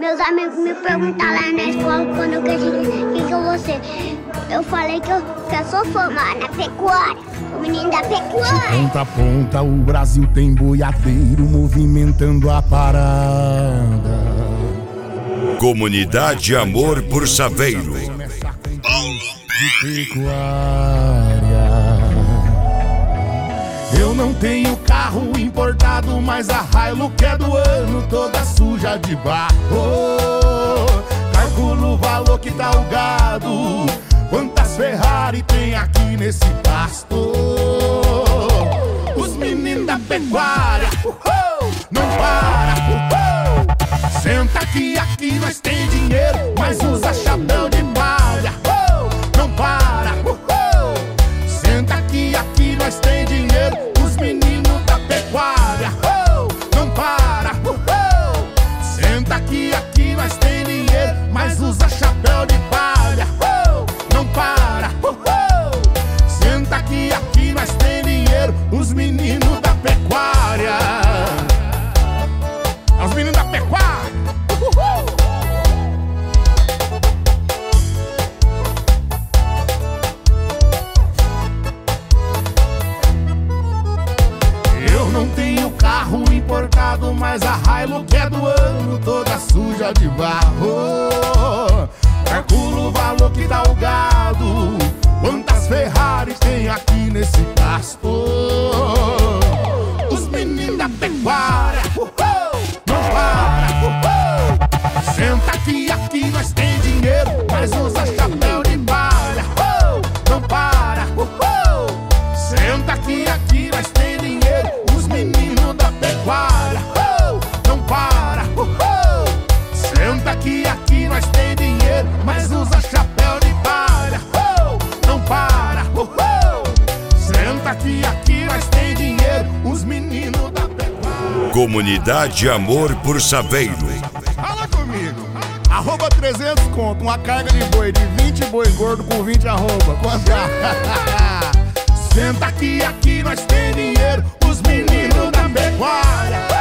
Meus amigos me perguntaram lá na escola quando eu cresci, quem que eu vou ser? Eu falei que eu sou formada na pecuária, o menino da pecuária. De ponta a ponta o Brasil tem boiadeiro movimentando a parada. Comunidade Amor por Saveiro. De pecuária. Eu não tenho carro importado, mas a Hilux é do ano, toda suja de barro. Calculo o valor que tá o gado, quantas Ferrari tem aqui nesse pasto. Os meninos da pecuária, não para, senta aqui nós tem dinheiro, mas usa chapéu de palha. Não para, senta aqui nós tem dinheiro. Os meninos da pecuária, não para, senta aqui nós tem dinheiro, mas usa chapéu de palha. Não para, senta aqui nós tem dinheiro. Os meninos da pecuária, os meninos da pecuária. Eu não tenho carro importado, mas a Hilux é do ano, toda suja de barro. Calculo o valor que dá o gado, quantas Ferrari tem aqui nesse pasto. Os meninos da pecuária, não para, senta aqui nós tem dinheiro, mas usa chapéu de palha. Não para, senta aqui nós tem dinheiro. Os meninos da pecuária, não para, senta aqui nós tem dinheiro, mas usa chapéu de palha. Não para, senta aqui nós tem dinheiro. Os meninos da pecuária. Comunidade Amor por Saveiro. Fala comigo. Arroba 300 conto, uma carga de boi de 20 boi gordo com 20 arroba. Quanto é? Senta aqui nós tem dinheiro. Os meninos da pecuária.